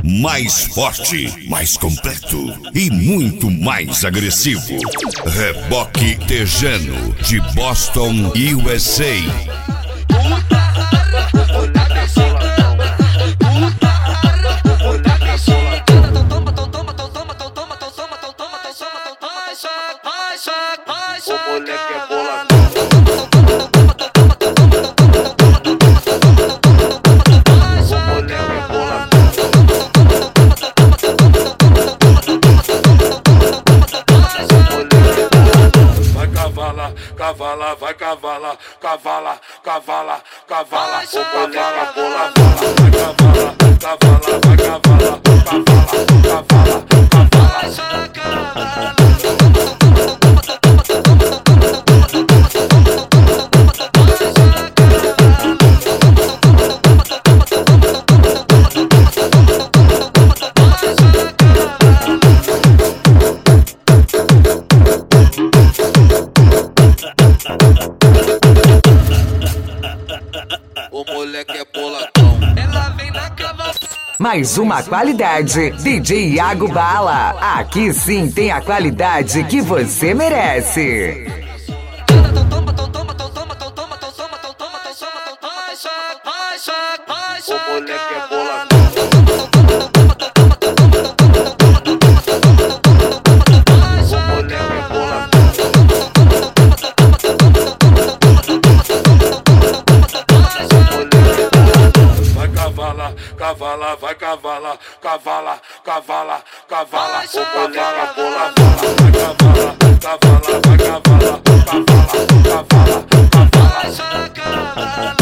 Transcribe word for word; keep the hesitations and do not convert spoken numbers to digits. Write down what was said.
mais forte, mais completo e muito mais agressivo. Reboque Tejano, de Boston, U S A. O moleque é boladão. Cavala, vai cavala, cavala, cavala, cavala, o moleque é boladão. vai cavala, cavala, vai cavala, cavala, cavala, cavala. O moleque é boladão. Ela vem na cama. Mais uma qualidade, D J Iago Bala. Aqui sim tem a qualidade que você merece. O moleque é boladão. Cavala, vai cavala, cavala, cavala, cavala, o moleque é boladão. vai cavala, cavala, vai cavala, cavala, cavala, cavala, cavala.